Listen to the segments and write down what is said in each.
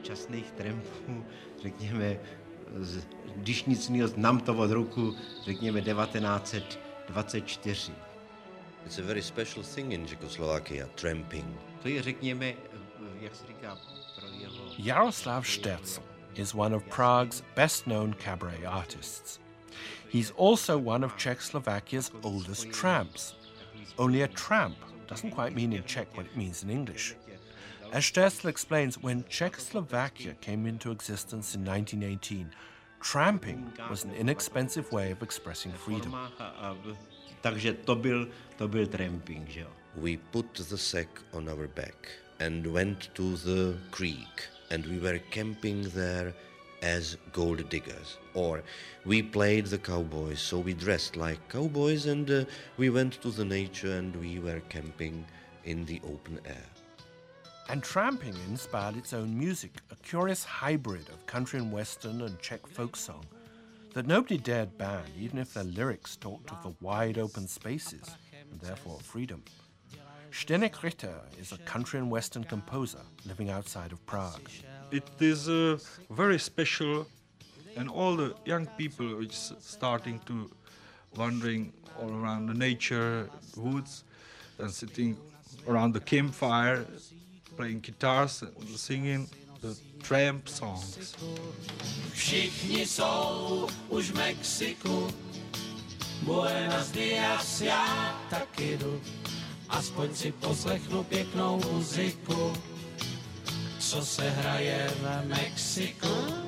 včasných trampů, řekněme, z Dyšnicního z Namtovo z roku, řekněme, 1924. It's a very special thing in Czechoslovakia, tramping. To je, řekněme, jak se říká, pro jeho... Jaroslav Sterzel is one of Prague's best-known cabaret artists. He's also one of Czechoslovakia's oldest tramps. Only a tramp doesn't quite mean in Czech what it means in English. As Sterzel explains, when Czechoslovakia came into existence in 1918, tramping was an inexpensive way of expressing freedom. Takže to byl tramping, že jo. We put the sack on our back and went to the creek, and we were camping there as gold diggers. Or we played the cowboys, so we dressed like cowboys, and we went to the nature and we were camping in the open air. And tramping inspired its own music, a curious hybrid of country and western and Czech folk song that nobody dared ban, even if their lyrics talked of the wide open spaces and therefore freedom. Zdeněk Ritter is a country and western composer living outside of Prague. It is very special, and all the young people which starting to wandering all around the nature, woods, and sitting around the campfire, playing guitars and singing the tramp songs. Všichni jsou už v Mexiku, Buenos Dias, já taky jdu, aspoň si poslechnu pěknou muziku, co se hraje v Mexiku.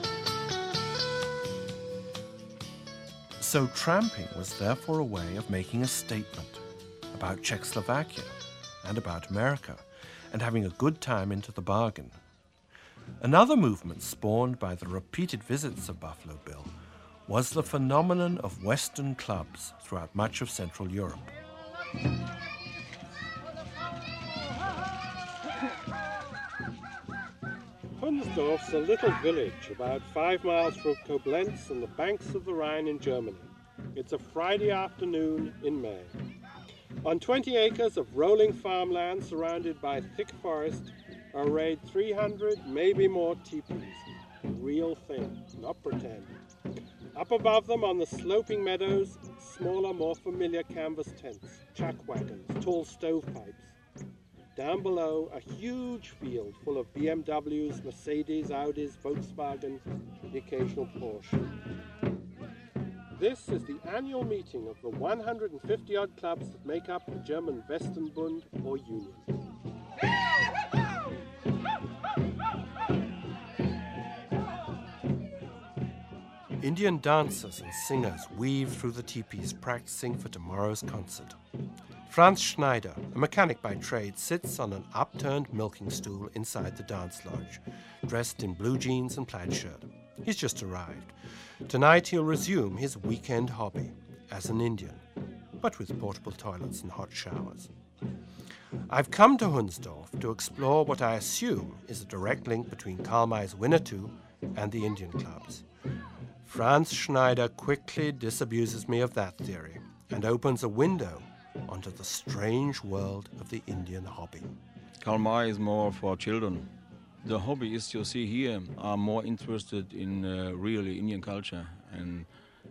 So tramping was therefore a way of making a statement about Czechoslovakia and about America, and having a good time into the bargain. Another movement spawned by the repeated visits of Buffalo Bill was the phenomenon of Western clubs throughout much of Central Europe. Hunsdorf's a little village about 5 miles from Koblenz on the banks of the Rhine in Germany. It's a Friday afternoon in May. On 20 acres of rolling farmland surrounded by thick forest are arrayed 300, maybe more teepees. Real thing, not pretend. Up above them on the sloping meadows, smaller, more familiar canvas tents, chuck wagons, tall stovepipes. Down below, a huge field full of BMWs, Mercedes, Audis, Volkswagen, the occasional Porsche. This is the annual meeting of the 150-odd clubs that make up the German Westenbund or Union. Indian dancers and singers weave through the teepees practicing for tomorrow's concert. Franz Schneider, a mechanic by trade, sits on an upturned milking stool inside the dance lodge, dressed in blue jeans and plaid shirt. He's just arrived. Tonight he'll resume his weekend hobby as an Indian, but with portable toilets and hot showers. I've come to Hunsdorf to explore what I assume is a direct link between Karl May's Winnetou and the Indian clubs. Franz Schneider quickly disabuses me of that theory and opens a window onto the strange world of the Indian hobby. Karl May is more for children. The hobbyists you see here are more interested in really Indian culture, and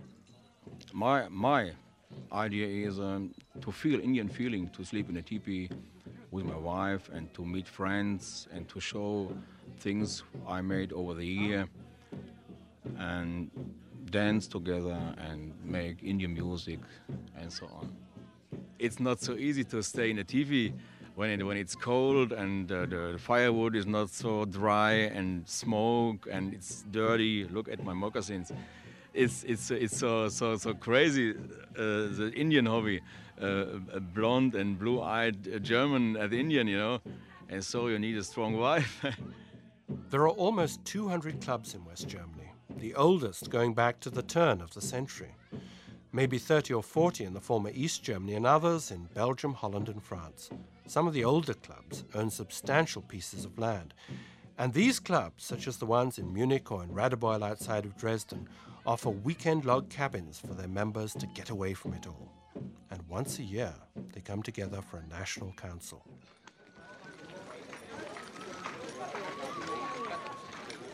my idea is to feel Indian feeling, to sleep in a teepee with my wife and to meet friends and to show things I made over the year and dance together and make Indian music and so on. It's not so easy to stay in a teepee when it's cold and the firewood is not so dry and smoke and it's dirty. Look at my moccasins. It's so crazy, the Indian hobby, a blonde and blue-eyed German at Indian, you know, and so you need a strong wife. There are almost 200 clubs in West Germany, the oldest going back to the turn of the century. Maybe 30 or 40 in the former East Germany and others in Belgium, Holland and France. Some of the older clubs own substantial pieces of land. And these clubs, such as the ones in Munich or in Radebeul outside of Dresden, offer weekend log cabins for their members to get away from it all. And once a year, they come together for a national council.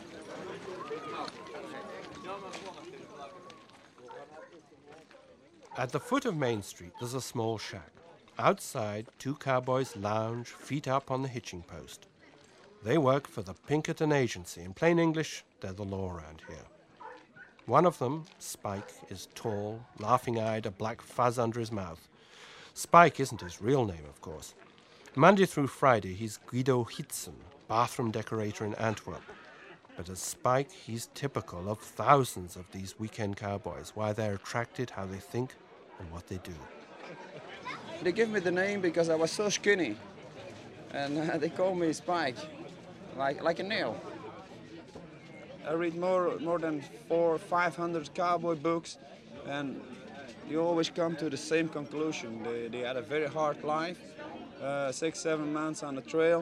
At the foot of Main Street, there's a small shack. Outside, two cowboys lounge, feet up on the hitching post. They work for the Pinkerton Agency. In plain English, they're the law around here. One of them, Spike, is tall, laughing-eyed, a black fuzz under his mouth. Spike isn't his real name, of course. Monday through Friday, he's Guido Hitzen, bathroom decorator in Antwerp. But as Spike, he's typical of thousands of these weekend cowboys, why they're attracted, how they think, and what they do. They gave me the name because I was so skinny, and they call me Spike, like a nail. I read more than 400 or 500 cowboy books, and you always come to the same conclusion. They had a very hard life, 6-7 months on the trail,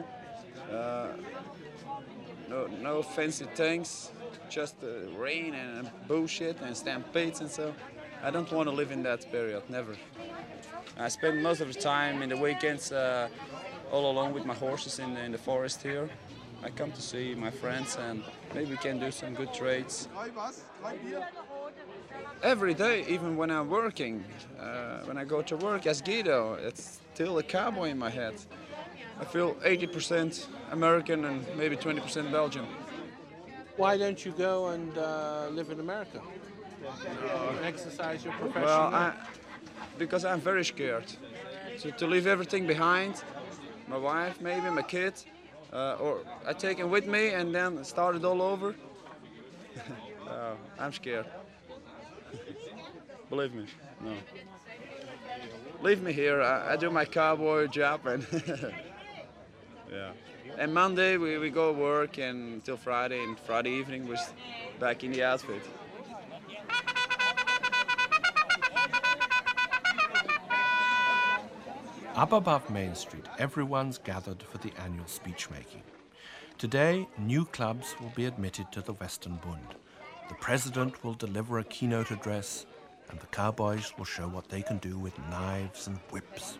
no fancy tanks, just rain and bullshit and stampedes and so. I don't want to live in that period, never. I spend most of the time in the weekends all alone with my horses in the forest here. I come to see my friends and maybe we can do some good trades. Every day, even when I'm working, when I go to work as Guido, it's still a cowboy in my head. I feel 80% American and maybe 20% Belgian. Why don't you go and live in America? Exercise your profession? Well, because I'm very scared. So to leave everything behind, my wife, maybe my kids, or I take them with me and then start it all over. I'm scared. Believe me, no. Leave me here. I do my cowboy job and yeah. And Monday we go work until Friday, and Friday evening we're back in the outfit. Up above Main Street, everyone's gathered for the annual speech-making. Today, new clubs will be admitted to the Western Bund. The president will deliver a keynote address, and the cowboys will show what they can do with knives and whips.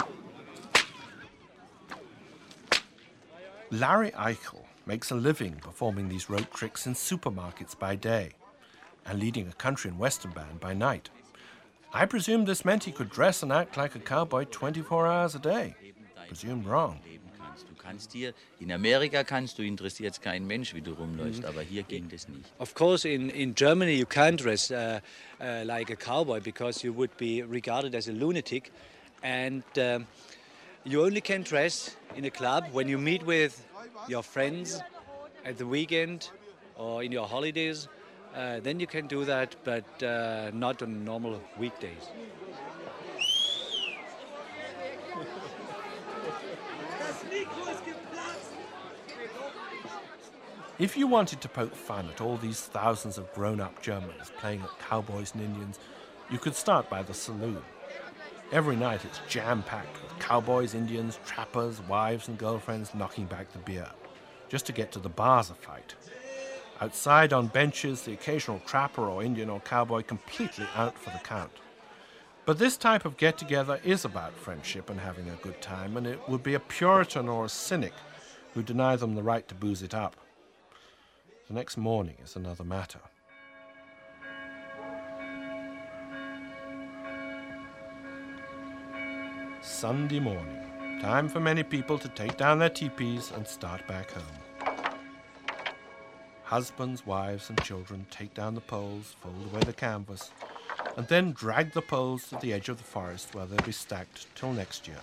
Larry Eichel makes a living performing these rope tricks in supermarkets by day and leading a country and western band by night. I presumed this meant he could dress and act like a cowboy 24 hours a day. Presumed wrong. In Amerika interessiert es keinen Mensch, wie du rumläufst, aber hier ging das nicht. Of course, in Germany you can't dress like a cowboy because you would be regarded as a lunatic, and you only can dress in a club when you meet with your friends at the weekend or in your holidays. Then you can do that, but not on normal weekdays. If you wanted to poke fun at all these thousands of grown-up Germans playing at cowboys and Indians, you could start by the saloon. Every night it's jam-packed with cowboys, Indians, trappers, wives and girlfriends knocking back the beer, just to get to the bars a fight. Outside on benches, the occasional trapper or Indian or cowboy completely out for the count. But this type of get-together is about friendship and having a good time, and it would be a Puritan or a cynic who deny them the right to booze it up. The next morning is another matter. Sunday morning. Time for many people to take down their teepees and start back home. Husbands, wives, and children take down the poles, fold away the canvas, and then drag the poles to the edge of the forest where they'll be stacked till next year.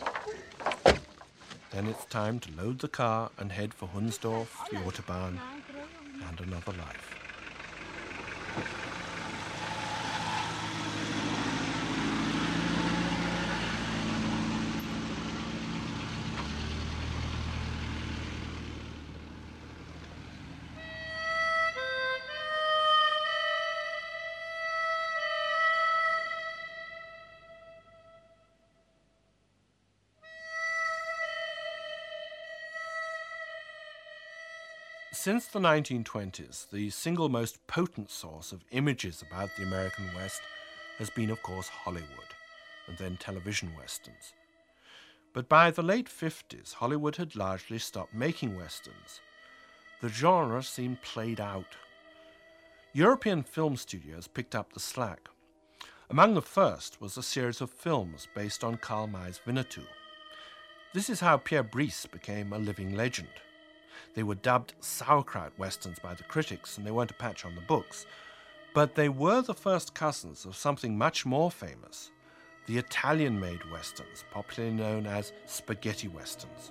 Then it's time to load the car and head for Hunsdorf, the Autobahn, and another life. Since the 1920s, the single most potent source of images about the American West has been, of course, Hollywood, and then television westerns. But by the late 50s, Hollywood had largely stopped making westerns. The genre seemed played out. European film studios picked up the slack. Among the first was a series of films based on Karl May's Winnetou. This is how Pierre Brice became a living legend. They were dubbed sauerkraut westerns by the critics, and they weren't a patch on the books. But they were the first cousins of something much more famous, the Italian-made westerns, popularly known as spaghetti westerns.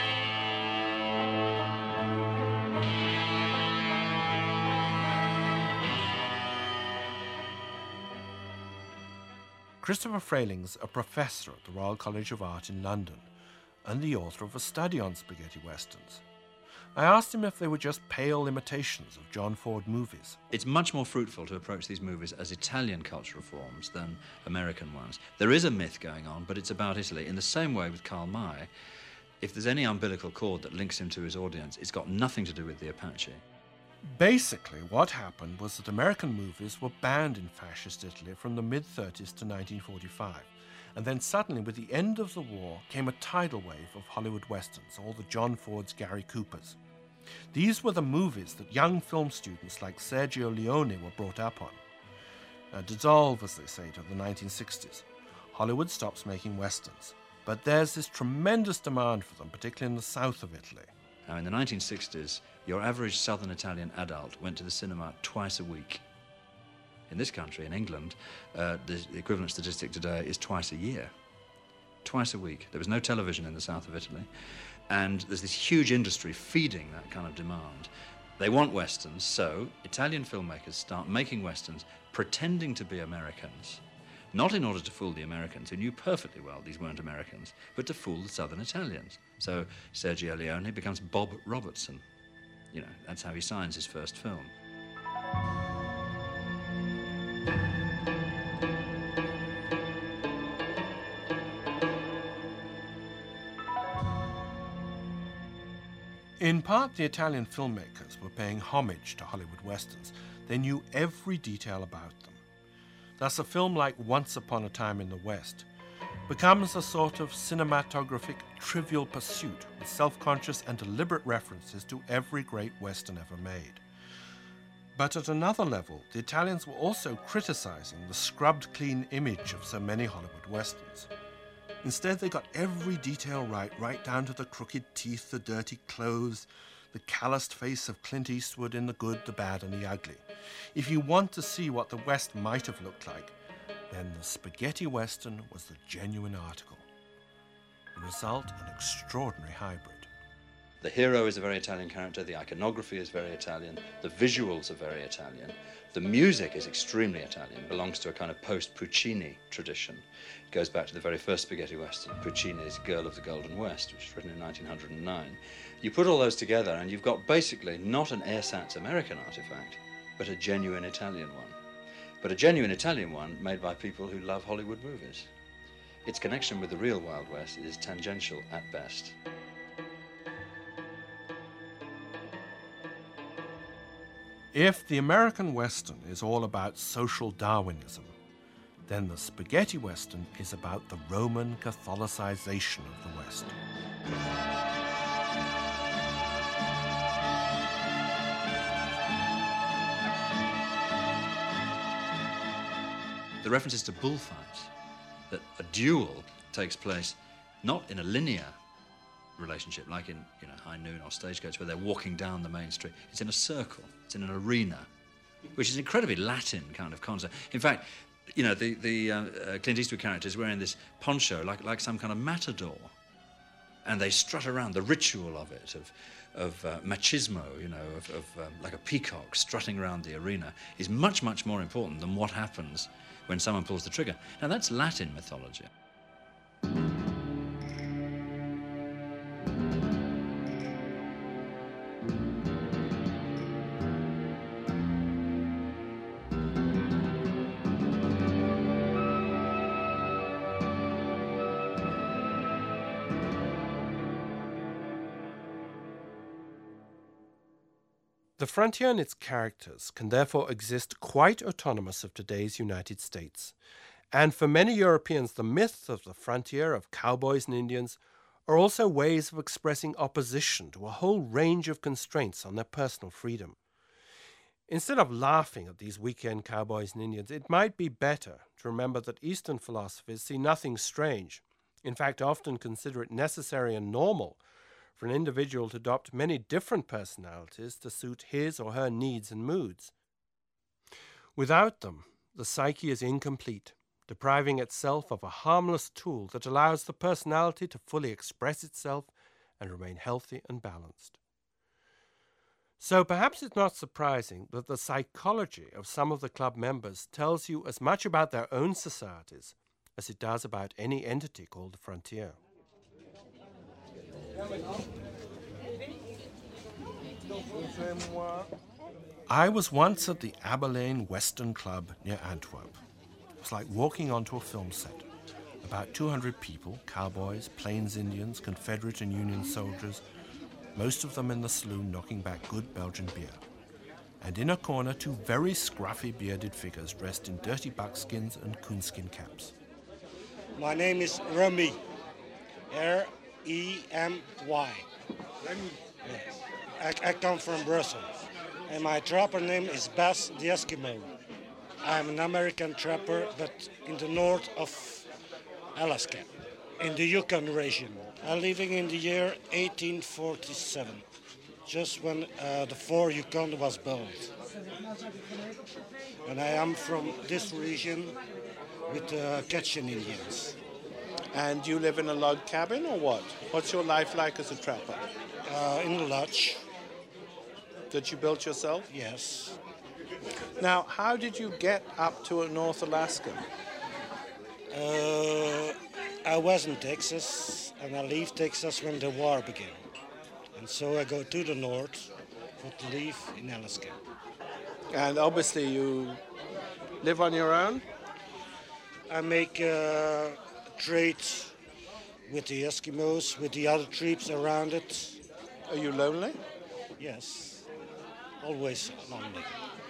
Christopher Freyling's a professor at the Royal College of Art in London and the author of a study on spaghetti westerns. I asked him if they were just pale imitations of John Ford movies. It's much more fruitful to approach these movies as Italian cultural forms than American ones. There is a myth going on, but it's about Italy. In the same way with Karl May, if there's any umbilical cord that links him to his audience, it's got nothing to do with the Apache. Basically, what happened was that American movies were banned in fascist Italy from the mid-30s to 1945. And then suddenly, with the end of the war, came a tidal wave of Hollywood westerns, all the John Fords, Gary Coopers. These were the movies that young film students like Sergio Leone were brought up on. Dissolve, as they say, to the 1960s. Hollywood stops making westerns. But there's this tremendous demand for them, particularly in the south of Italy. Now, in the 1960s, your average southern Italian adult went to the cinema twice a week. In this country, in England, the equivalent statistic today is twice a year. Twice a week. There was no television in the south of Italy, and there's this huge industry feeding that kind of demand. They want westerns, so Italian filmmakers start making westerns pretending to be Americans, not in order to fool the Americans, who knew perfectly well these weren't Americans, but to fool the southern Italians. So Sergio Leone becomes Bob Robertson. You know, that's how he signs his first film. In part, the Italian filmmakers were paying homage to Hollywood westerns. They knew every detail about them. Thus, a film like Once Upon a Time in the West becomes a sort of cinematographic trivial pursuit with self-conscious and deliberate references to every great western ever made. But at another level, the Italians were also criticizing the scrubbed clean image of so many Hollywood westerns. Instead, they got every detail right down to the crooked teeth, the dirty clothes, the calloused face of Clint Eastwood in The Good, the Bad, and the Ugly. If you want to see what the West might have looked like, then the spaghetti western was the genuine article. The result, an extraordinary hybrid. The hero is a very Italian character, the iconography is very Italian, the visuals are very Italian, the music is extremely Italian, belongs to a kind of post-Puccini tradition. It goes back to the very first spaghetti western, Puccini's Girl of the Golden West, which was written in 1909. You put all those together and you've got basically not an ersatz American artifact, but a genuine Italian one. But a genuine Italian one made by people who love Hollywood movies. Its connection with the real Wild West is tangential at best. If the American Western is all about social Darwinism, then the spaghetti Western is about the Roman Catholicization of the West. The references to bullfights, that a duel takes place not in a linear relationship like in High Noon or Stagecoach where they're walking down the main street. It's in a circle, it's in an arena, which is an incredibly Latin kind of concept. In fact, you know, the Clint Eastwood character is wearing this poncho like some kind of matador, and they strut around. The ritual of it, of machismo, you know, like a peacock strutting around the arena, is much, much more important than what happens when someone pulls the trigger. Now, that's Latin mythology. The frontier and its characters can therefore exist quite autonomous of today's United States. And for many Europeans, the myths of the frontier, of cowboys and Indians, are also ways of expressing opposition to a whole range of constraints on their personal freedom. Instead of laughing at these weekend cowboys and Indians, it might be better to remember that Eastern philosophers see nothing strange. In fact, often consider it necessary and normal for an individual to adopt many different personalities to suit his or her needs and moods. Without them, the psyche is incomplete, depriving itself of a harmless tool that allows the personality to fully express itself and remain healthy and balanced. So perhaps it's not surprising that the psychology of some of the club members tells you as much about their own societies as it does about any entity called the frontier. I was once at the Aberlane Western Club near Antwerp. It was like walking onto a film set. About 200 people, cowboys, Plains Indians, Confederate and Union soldiers, most of them in the saloon knocking back good Belgian beer. And in a corner, two very scruffy bearded figures dressed in dirty buckskins and coonskin caps. My name is Remy, R-E-M-Y. Yes. I come from Brussels, and my trapper name is Bas the Eskimo. I'm an American trapper, but in the north of Alaska, in the Yukon region. I'm living in the year 1847, just when the Fort Yukon was built. And I am from this region with the Quechan Indians. And you live in a log cabin or what? What's your life like as a trapper? In a lodge. That you built yourself? Yes. Now, how did you get up to North Alaska? I was in Texas, and I leave Texas when the war began. And so I go to the north to live in Alaska. And obviously you live on your own? I make trades with the Eskimos, with the other tribes around it. Are you lonely? Yes, always lonely.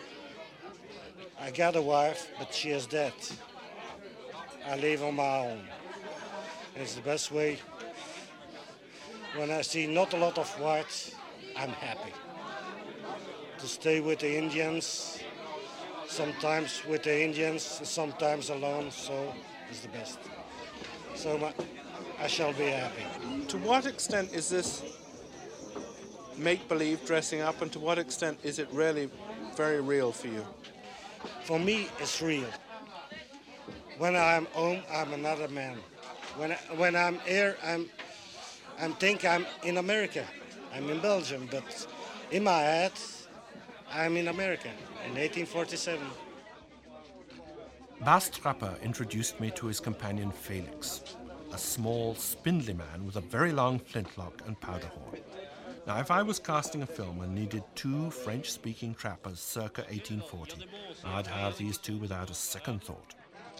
I got a wife, but she is dead. I live on my own. It's the best way. When I see not a lot of whites, I'm happy. To stay with the Indians, sometimes with the Indians, sometimes alone, so it's the best. So I shall be happy. To what extent is this make-believe dressing up, and to what extent is it really very real for you? For me, it's real. When I'm home, I'm another man. When I'm here, I think I'm in America. I'm in Belgium, but in my head, I'm in America in 1847. Bas Trapper introduced me to his companion Felix, a small, spindly man with a very long flintlock and powder horn. Now, if I was casting a film and needed two French-speaking trappers circa 1840, I'd have these two without a second thought.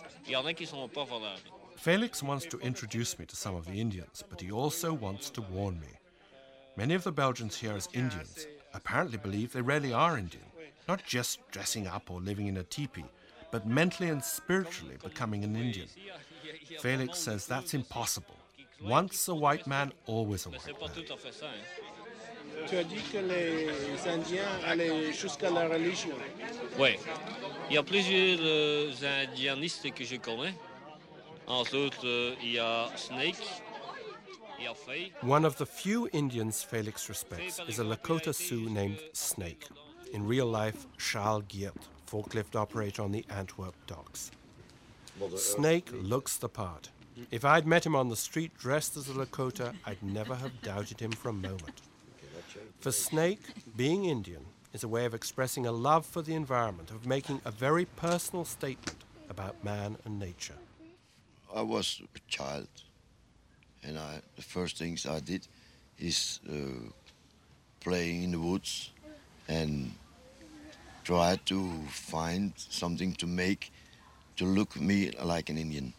Felix wants to introduce me to some of the Indians, but he also wants to warn me. Many of the Belgians here as Indians apparently believe they really are Indian, not just dressing up or living in a teepee, but mentally and spiritually becoming an Indian. Felix says that's impossible. Once a white man, always a white man. Tu as dit que les Indiens allaient jusqu'à la religion. Oui. Il y a plusieurs indianistes que je connais. Entre autres, il y a Snake, il y a Faye. One of the few Indians Felix respects is a Lakota Sioux named Snake. In real life, Charles Geert, forklift operator on the Antwerp docks. Snake looks the part. If I'd met him on the street dressed as a Lakota, I'd never have doubted him for a moment. For Snake, being Indian is a way of expressing a love for the environment, of making a very personal statement about man and nature. I was a child, and the first things I did is playing in the woods and try to find something to make to look me like an Indian.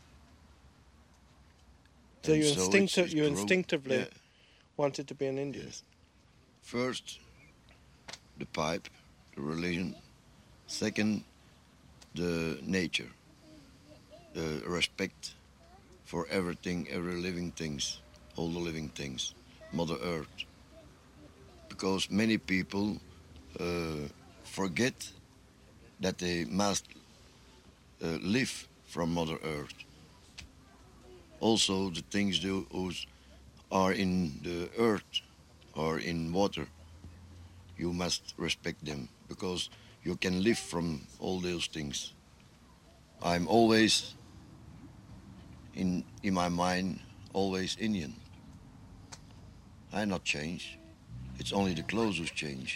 So you instinctively wanted to be an Indian? Yes. First, the pipe, the religion. Second, the nature, the respect for everything, every living things, all the living things, Mother Earth. Because many people forget that they must live from Mother Earth. Also, the things those are in the earth or in water, you must respect them because you can live from all those things. I'm always, in my mind, always Indian. I not change. It's only the clothes who change.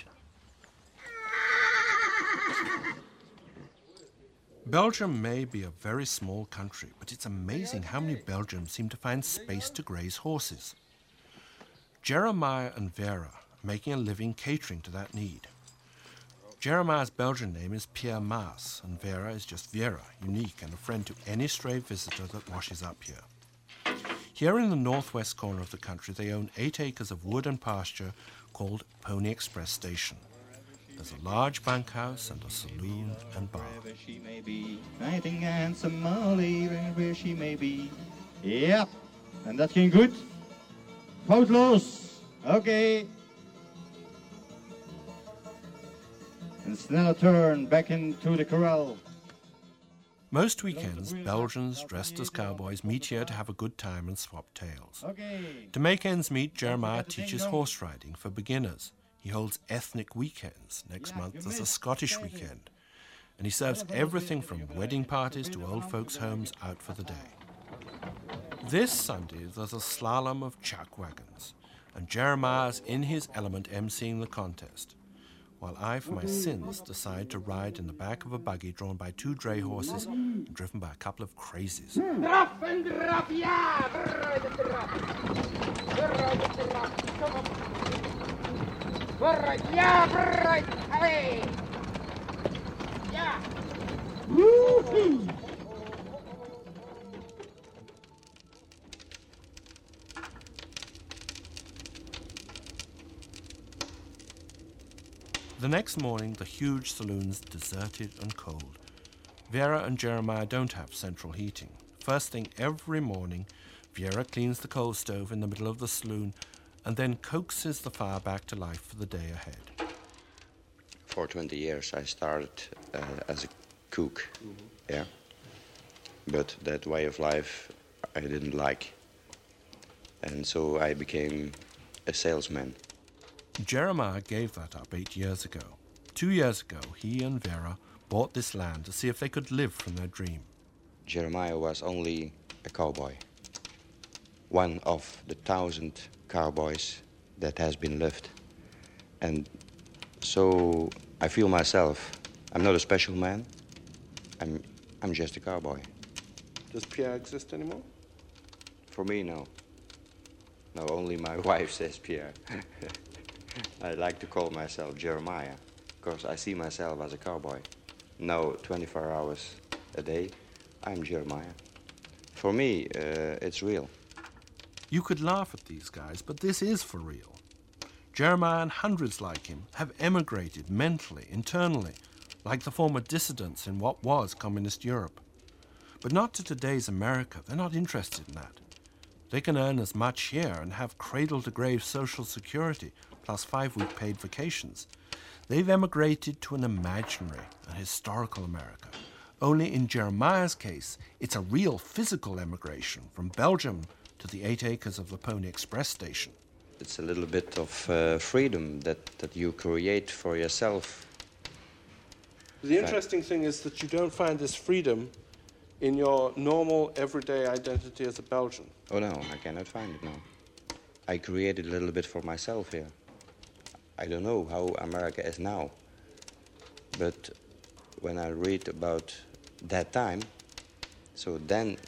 Belgium may be a very small country, but it's amazing how many Belgians seem to find space to graze horses. Jeremiah and Vera are making a living catering to that need. Jeremiah's Belgian name is Pierre Maas, and Vera is just Vera, unique and a friend to any stray visitor that washes up here. Here in the northwest corner of the country, they own 8 acres of wood and pasture called Pony Express Station. There's a large bunkhouse and a saloon and bar. Wherever she may be, fighting and Somali, wherever she may be. Ja, en dat ging goed. Foutloos. Oké. And snelle turn back into the corral. Most weekends, Belgians dressed as cowboys meet here to have a good time and swap tales. To make ends meet, Jeremiah teaches horse riding for beginners. He holds ethnic weekends. Next month there's a Scottish weekend. And he serves everything from wedding parties to old folks' homes out for the day. This Sunday there's a slalom of chuck wagons, and Jeremiah's in his element emceeing the contest, while I, for my sins, decide to ride in the back of a buggy drawn by 2 dray horses and driven by a couple of crazies. Draf en draf, ja! Vooruit draf! Vooruit draf! Kom op! Vooruit, ja! Vooruit! Allee! Ja! Woehoe! The next morning, the huge saloon's deserted and cold. Vera and Jeremiah don't have central heating. First thing every morning, Vera cleans the coal stove in the middle of the saloon and then coaxes the fire back to life for the day ahead. For 20 years I started as a cook, yeah. But that way of life I didn't like. And so I became a salesman. Jeremiah gave that up 8 years ago. 2 years ago, he and Vera bought this land to see if they could live from their dream. Jeremiah was only a cowboy. One of the 1,000 cowboys that has been left. And so I feel myself, I'm not a special man. I'm just a cowboy. Does Pierre exist anymore? For me, no. No, only my wife says Pierre. I like to call myself Jeremiah, because I see myself as a cowboy. Now, 24 hours a day, I'm Jeremiah. For me, it's real. You could laugh at these guys, but this is for real. Jeremiah and hundreds like him have emigrated mentally, internally, like the former dissidents in what was communist Europe. But not to today's America. They're not interested in that. They can earn as much here and have cradle-to-grave social security, plus 5-week paid vacations. They've emigrated to an imaginary, a historical America. Only in Jeremiah's case, it's a real physical emigration from Belgium to the 8 acres of the Pony Express Station. It's a little bit of freedom that you create for yourself. The interesting thing is that you don't find this freedom in your normal, everyday identity as a Belgian. Oh, no, I cannot find it now. I created a little bit for myself here. I don't know how America is now, but when I read about that time, so then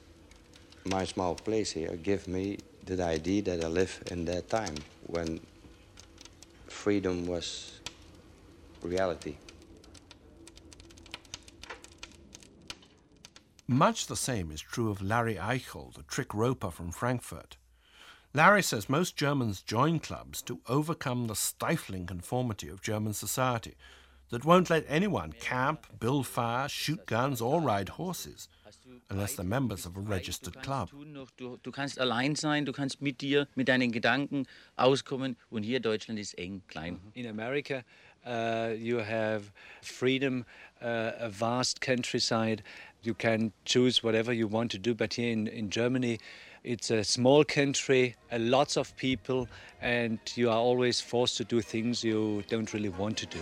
my small place here gives me the idea that I live in that time when freedom was reality. Much the same is true of Larry Eichel, the trick roper from Frankfurt. Larry says most Germans join clubs to overcome the stifling conformity of German society that won't let anyone camp, build fire, shoot guns, or ride horses. unless they're members of a registered club. Du kannst allein sein, du kannst mit dir, mit deinen Gedanken auskommen. Und hier Deutschland ist eng, klein. In America, you have freedom, a vast countryside. You can choose whatever you want to do. But here in Germany, it's a small country, lots of people, and you are always forced to do things you don't really want to do.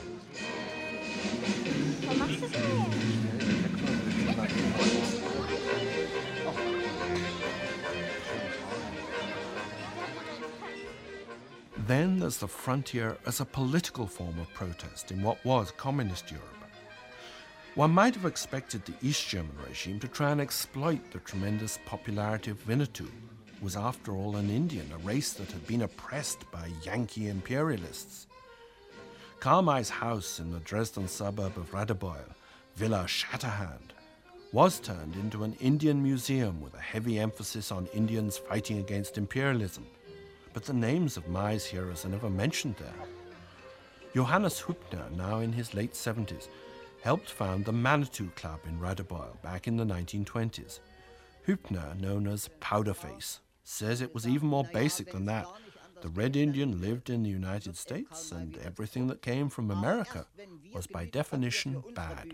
Then there's the frontier as a political form of protest in what was communist Europe. One might have expected the East German regime to try and exploit the tremendous popularity of Winnetou, who was after all an Indian, a race that had been oppressed by Yankee imperialists. Karl May's house in the Dresden suburb of Radebeul, Villa Shatterhand, was turned into an Indian museum with a heavy emphasis on Indians fighting against imperialism. But the names of May's heroes are never mentioned there. Johannes Hübner, now in his late 70s, helped found the Manitou Club in Radebeul back in the 1920s. Hübner, known as Powderface, says it was even more basic than that. The Red Indian lived in the United States, and everything that came from America was by definition bad.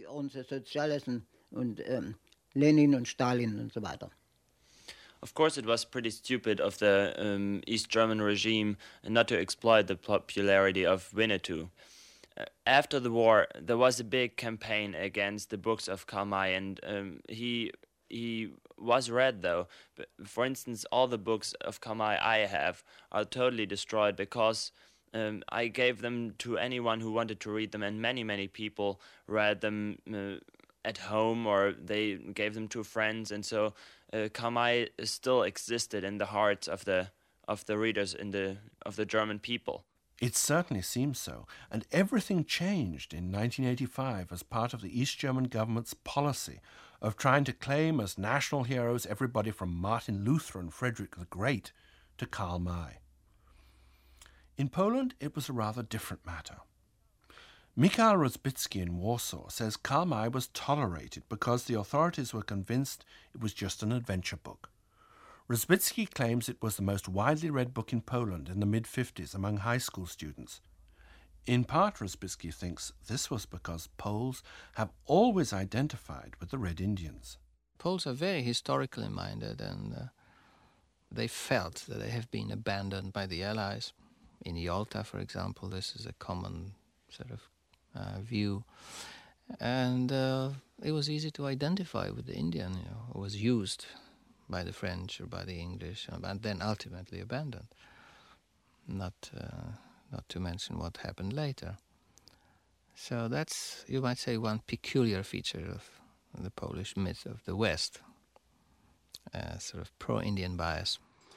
Lenin and Stalin and so weiter. Of course, it was pretty stupid of the East German regime not to exploit the popularity of Winnetou. After the war, there was a big campaign against the books of Karl May, and he was read, though. But for instance, all the books of Karl May I have are totally destroyed because I gave them to anyone who wanted to read them, and many people read them at home, or they gave them to friends, and so Karl May still existed in the hearts of the readers of the German people. It certainly seems so, and everything changed in 1985 as part of the East German government's policy of trying to claim as national heroes everybody from Martin Luther and Frederick the Great to Karl May. In Poland, it was a rather different matter. Mikhail Rozbitsky in Warsaw says Karl May was tolerated because the authorities were convinced it was just an adventure book. Rozbitsky claims it was the most widely read book in Poland in the mid-50s among high school students. In part, Rozbitsky thinks this was because Poles have always identified with the Red Indians. Poles are very historically minded, and they felt that they have been abandoned by the Allies. In Yalta, for example, this is a common sort of view. And it was easy to identify with the Indian, who was used by the French or by the English, and then ultimately abandoned. Not to mention what happened later. So that's, you might say, one peculiar feature of the Polish myth of the West, sort of pro-Indian bias.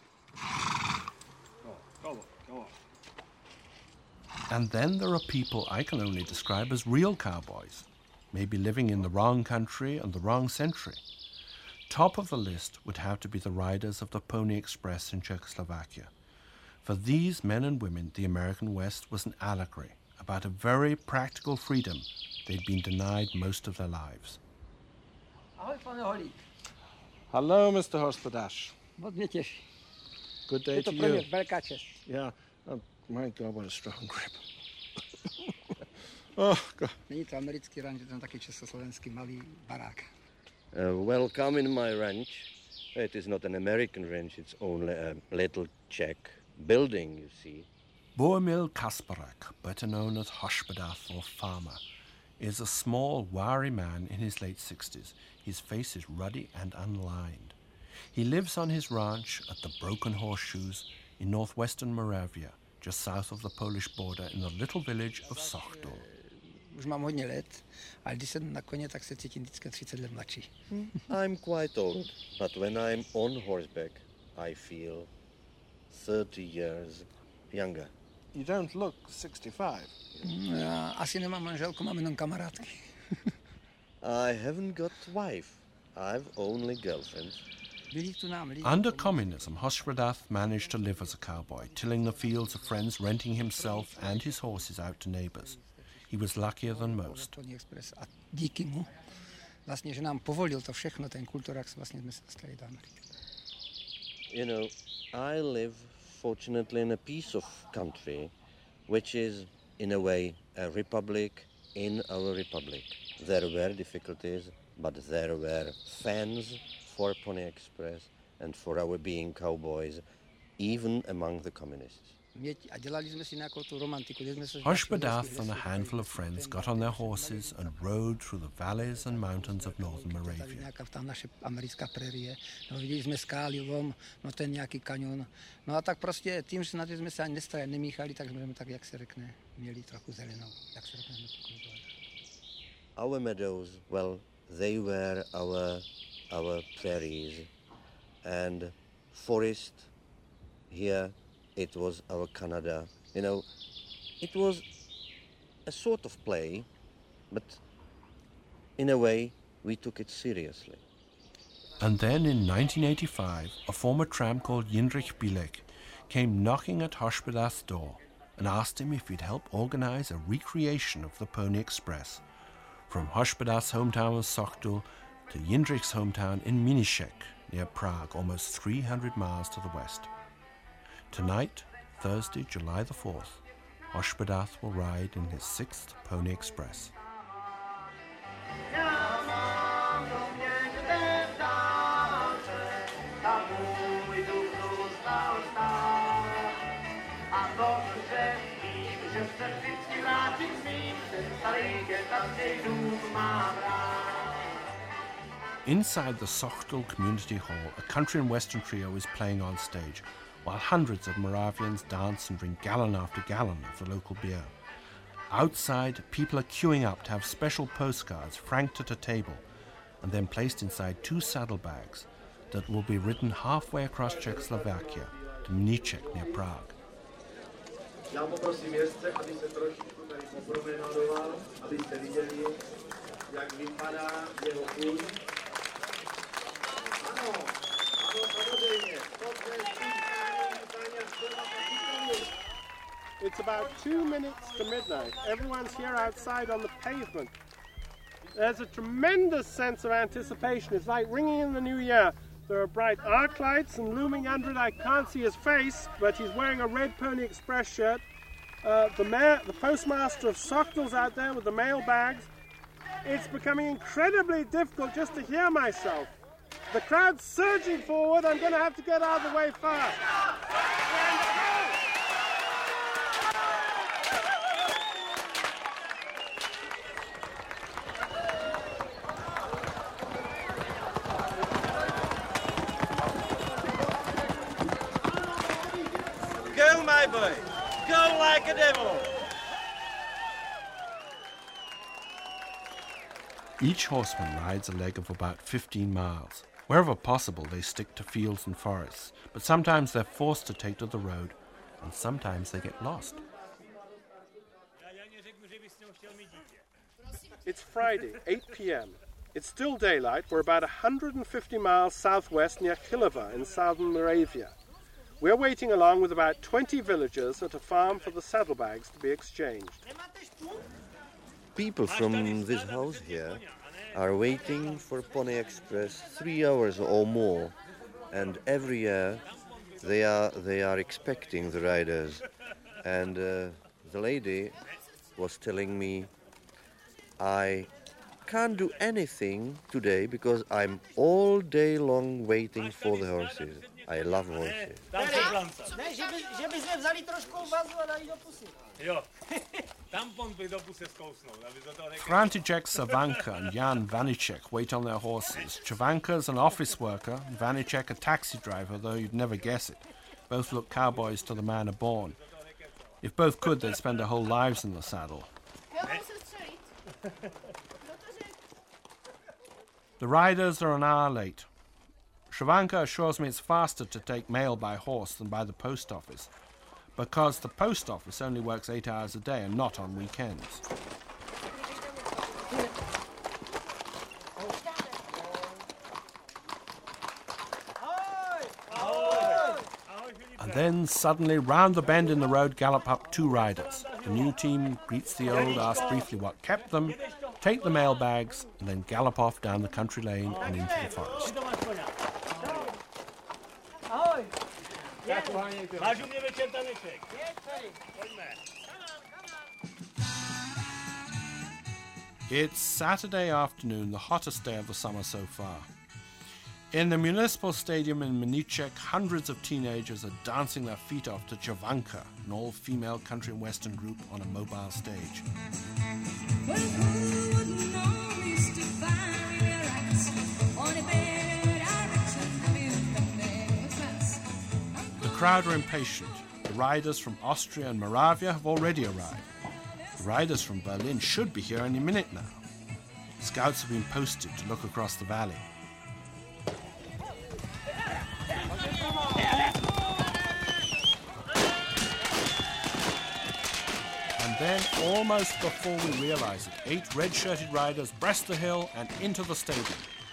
And then there are people I can only describe as real cowboys, maybe living in the wrong country and the wrong century. Top of the list would have to be the riders of the Pony Express in Czechoslovakia. For these men and women, the American West was an allegory about a very practical freedom they'd been denied most of their lives. Hello, Mr. Hospodář. Good day to you. Yeah. Oh, my God, what a strong grip. Oh, God. Není to americký ranč, ten taky československý malý barák. Welcome in my ranch. It is not an American ranch, it's only a little Czech building, you see. Bohumil Kasparek, better known as Hospodář or Farmer, is a small, wiry man in his late 60s. His face is ruddy and unlined. He lives on his ranch at the Broken Horseshoes in northwestern Moravia, just south of the Polish border in the little village of Sochtol. Už mám hodně let, ale když jsem na koně, tak se cítím vždycky 30 let mladší. I'm quite old, but when I'm on horseback, I feel 30 years younger. You don't look 65. Já asi nemám manželku, mám jenom kamarádky. I haven't got wife. I've only girlfriends. Under communism, Hospodář managed to live as a cowboy, tilling the fields of friends, renting himself and his horses out to neighbors. He was luckier than most. A díky mu vlastně, že nám povolil to všechno, ten kulturák, vlastně jsme se dostali do Ameriky. You know, I live fortunately in a piece of country which is in a way a republic in our republic. There were difficulties, but there were fans for Pony Express and for our being cowboys, even among the communists. Hoshbadath and a handful of friends got on their horses and rode through the valleys and mountains of northern Moravia. Tam naše americká prérie, no viděli jsme skály, lom, no ten nějaký kanion. No a tak prostě tím, že na to jsme se ani nemíchali, tak jsme tak, jak se řekne, měli trochu zelenou, jak se řekne. Our meadows, well, they were our prairies, and forest here, it was our Canada. You know, it was a sort of play, but in a way we took it seriously. And then in 1985, a former tramp called Jindřich Bilek came knocking at Hoshbadath's door and asked him if he'd help organize a recreation of the Pony Express from Hoshbadath's hometown of Sochtel to Jindřich's hometown in Mnišek, near Prague, almost 300 miles to the west. Tonight, Thursday, July the 4th, Hoshbadath will ride in his 6th Pony Express. Inside the Sochtel Community Hall, a country and western trio is playing on stage, while hundreds of Moravians dance and drink gallon after gallon of the local beer. Outside, people are queuing up to have special postcards franked at a table and then placed inside 2 saddlebags that will be ridden halfway across Czechoslovakia to Mnišek near Prague. Já poprosím jezdce, aby se trošičku tady popromenadoval, abyste viděli, jak vypadá jeho kůň. Ano, samozřejmě. It's about 2 minutes to midnight. Everyone's here outside on the pavement. There's a tremendous sense of anticipation. It's like ringing in the new year. There are bright arc lights, and looming under it, I can't see his face, but he's wearing a red Pony Express shirt. The postmaster of Sochtel's out there with the mail bags. It's becoming incredibly difficult just to hear myself. The crowd's surging forward. I'm going to have to get out of the way fast. Go, my boy. Go like a devil. Each horseman rides a leg of about 15 miles. Wherever possible, they stick to fields and forests, but sometimes they're forced to take to the road, and sometimes they get lost. It's Friday, 8 p.m. It's still daylight. We're about 150 miles southwest near Kilova in southern Moravia. We're waiting along with about 20 villagers at a farm for the saddlebags to be exchanged. People from this house here are waiting for Pony Express 3 hours or more, and every year they are expecting the riders. And the lady was telling me, I can't do anything today because I'm all day long waiting for the horses. I love horses. František Savanka and Jan Vanicek wait on their horses. Chavanka's an office worker, and Vanicek a taxi driver, though you'd never guess it. Both look cowboys to the manner born. If both could, they'd spend their whole lives in the saddle. The riders are an hour late. Chavanka assures me it's faster to take mail by horse than by the post office, because the post office only works 8 hours a day and not on weekends. And then suddenly, round the bend in the road, gallop up 2 riders. The new team greets the old, asks briefly what kept them, take the mailbags, and then gallop off down the country lane and into the forest. It's Saturday afternoon, the hottest day of the summer so far. In the municipal stadium in Mnichek, hundreds of teenagers are dancing their feet off to Javanka, an all-female country and western group on a mobile stage. The crowd are impatient. The riders from Austria and Moravia have already arrived. The riders from Berlin should be here any minute now. Scouts have been posted to look across the valley. And then, almost before we realize it, 8 red-shirted riders breast the hill and into the stadium.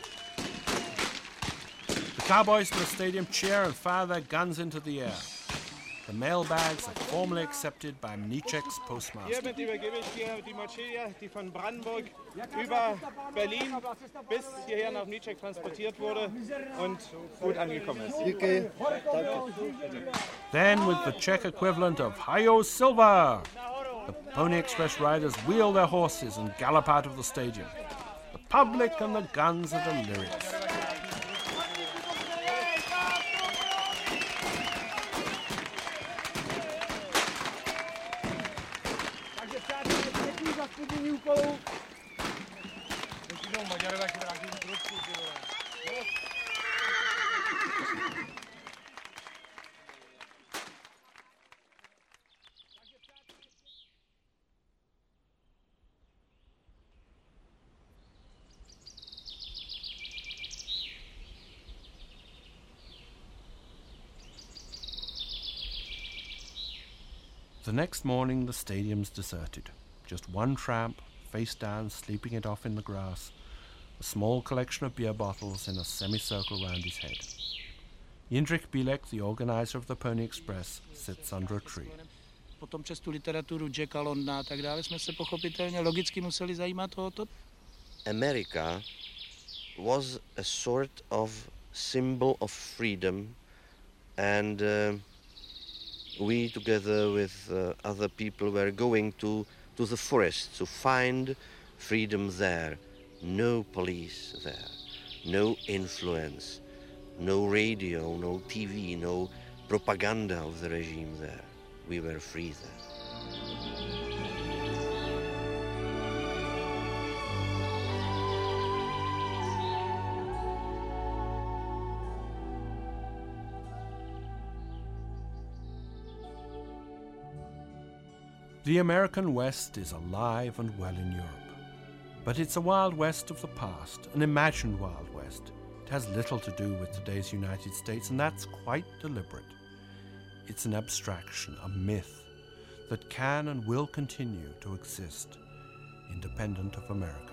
The cowboys in the stadium cheer and fire their guns into the air. The mailbags are formally accepted by Mnichek's postmaster. Hiermit übergebe ich hier die Mochila, die von Brandenburg über Berlin bis hierher nach Mnichek transportiert wurde und gut angekommen ist. Then, with the Czech equivalent of Hajo Silva, the Pony Express riders wheel their horses and gallop out of the stadium. The public and the guns are delirious. The next morning, the stadium's deserted. Just one tramp, face down, sleeping it off in the grass, a small collection of beer bottles in a semicircle round his head. Jindřich Bílek, the organizer of the Pony Express, sits under a tree. Potom přes tu literaturu Jacka Londona a tak dále jsme se pochopitelně logicky museli zajímat o to. America was a sort of symbol of freedom, and we, together with other people, were going to the forest to find freedom there. No police there, no influence, no radio, no TV, no propaganda of the regime there. We were free there. The American West is alive and well in Europe. But it's a Wild West of the past, an imagined Wild West. It has little to do with today's United States, and that's quite deliberate. It's an abstraction, a myth, that can and will continue to exist, independent of America.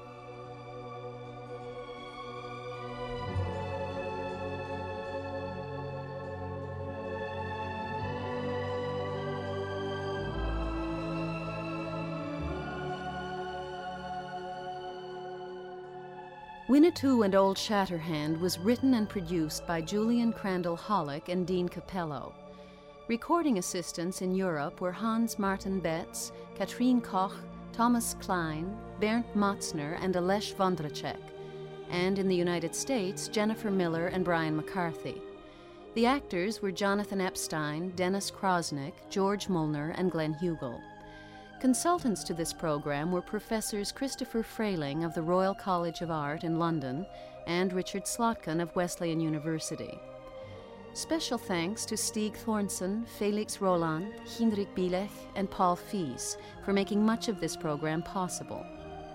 Winnetou and Old Shatterhand was written and produced by Julian Crandall Hollick and Dean Capello. Recording assistants in Europe were Hans Martin Betz, Katrine Koch, Thomas Klein, Bernd Motzner, and Alesh Vondracek, and in the United States, Jennifer Miller and Brian McCarthy. The actors were Jonathan Epstein, Dennis Krosnick, George Mullner, and Glenn Hugel. Consultants to this program were Professors Christopher Frayling of the Royal College of Art in London and Richard Slotkin of Wesleyan University. Special thanks to Stieg Thornson, Felix Roland, Jindřich Bílek, and Paul Fies for making much of this program possible.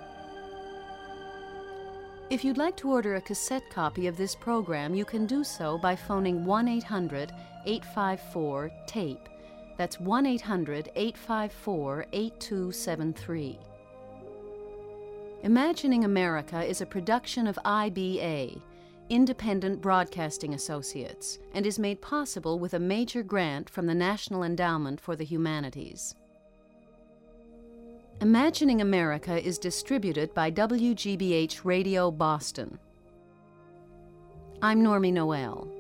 If you'd like to order a cassette copy of this program, you can do so by phoning 1-800-854-TAPE. That's 1-800-854-8273. Imagining America is a production of IBA, Independent Broadcasting Associates, and is made possible with a major grant from the National Endowment for the Humanities. Imagining America is distributed by WGBH Radio Boston. I'm Normie Noel.